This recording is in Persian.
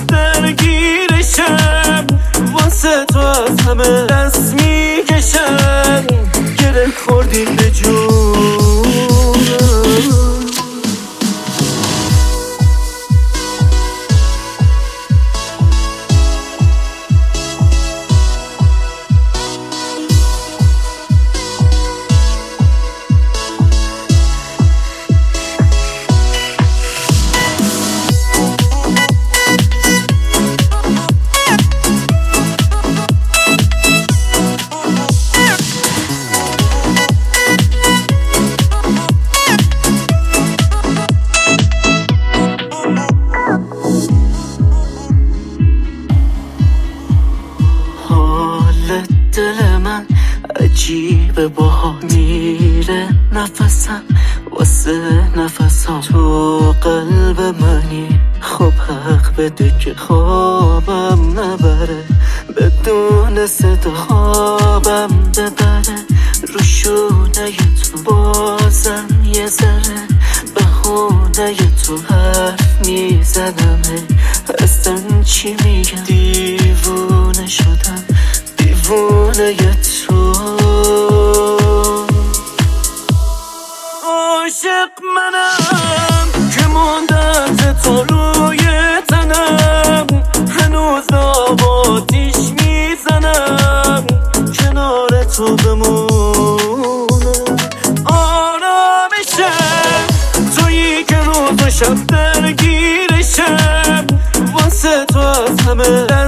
شب درگیرشم، واسه تو از همه دست میکشم، گره خوردیم به جون. دل من عجیبه باها میره نفسم واسه نفسم، تو قلب منی خب حق بده که خوابم نبره، بدون صدا خوابم ببره، رو شونه تو بازم یه ذره بهونه تو حرف میزنم، اصلا چی میگم دیوونه شدم، دیوونه تو. عاشق منم که ماندت تو روی تنم، هنوز آباتیش میزنم کنار تو بمونم، آرامشم تویی که روز و شب درگیرشم، واسه تو از همه